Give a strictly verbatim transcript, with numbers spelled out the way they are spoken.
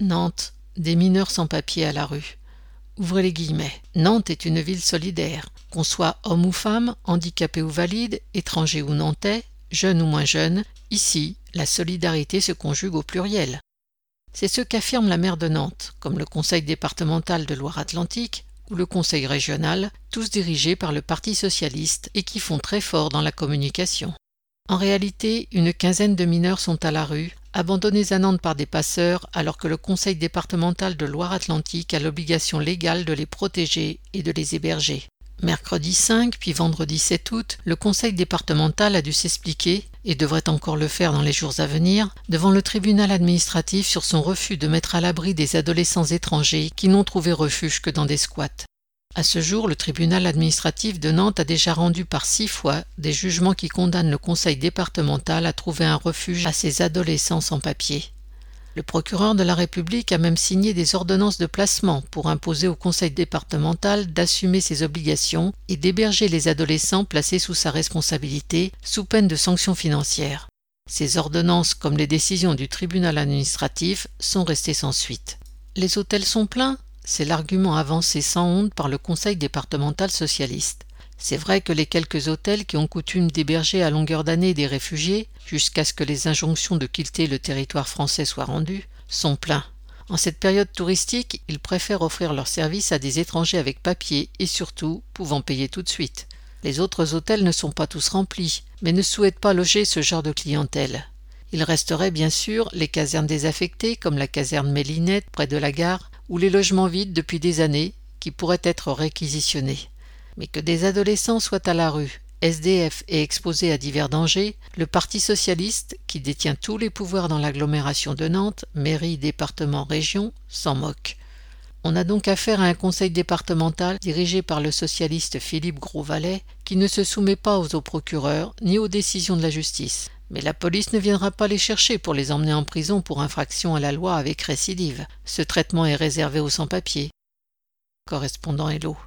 Nantes, des mineurs sans papier à la rue. Ouvrez les guillemets. Nantes est une ville solidaire. Qu'on soit homme ou femme, handicapé ou valide, étranger ou nantais, jeune ou moins jeune, ici, la solidarité se conjugue au pluriel. C'est ce qu'affirme la maire de Nantes, comme le conseil départemental de Loire-Atlantique ou le conseil régional, tous dirigés par le Parti socialiste et qui font très fort dans la communication. En réalité, une quinzaine de mineurs sont à la rue, abandonnés à Nantes par des passeurs, alors que le conseil départemental de Loire-Atlantique a l'obligation légale de les protéger et de les héberger. Mercredi cinq puis vendredi sept août, le conseil départemental a dû s'expliquer, et devrait encore le faire dans les jours à venir, devant le tribunal administratif sur son refus de mettre à l'abri des adolescents étrangers qui n'ont trouvé refuge que dans des squats. À ce jour, le tribunal administratif de Nantes a déjà rendu par six fois des jugements qui condamnent le conseil départemental à trouver un refuge à ces adolescents sans papier. Le procureur de la République a même signé des ordonnances de placement pour imposer au conseil départemental d'assumer ses obligations et d'héberger les adolescents placés sous sa responsabilité, sous peine de sanctions financières. Ces ordonnances, comme les décisions du tribunal administratif, sont restées sans suite. Les hôtels sont pleins ? C'est l'argument avancé sans honte par le conseil départemental socialiste. C'est vrai que les quelques hôtels qui ont coutume d'héberger à longueur d'année des réfugiés, jusqu'à ce que les injonctions de quitter le territoire français soient rendues, sont pleins. En cette période touristique, ils préfèrent offrir leurs services à des étrangers avec papier et surtout pouvant payer tout de suite. Les autres hôtels ne sont pas tous remplis, mais ne souhaitent pas loger ce genre de clientèle. Il resterait bien sûr les casernes désaffectées comme la caserne Mélinette près de la gare, ou les logements vides depuis des années qui pourraient être réquisitionnés. Mais que des adolescents soient à la rue, S D F et exposés à divers dangers, le Parti socialiste, qui détient tous les pouvoirs dans l'agglomération de Nantes, mairie, département, région, s'en moque. On a donc affaire à un conseil départemental dirigé par le socialiste Philippe Grosvalet, qui ne se soumet pas aux procureurs ni aux décisions de la justice. Mais la police ne viendra pas les chercher pour les emmener en prison pour infraction à la loi avec récidive. Ce traitement est réservé aux sans-papiers. Correspondant Hello.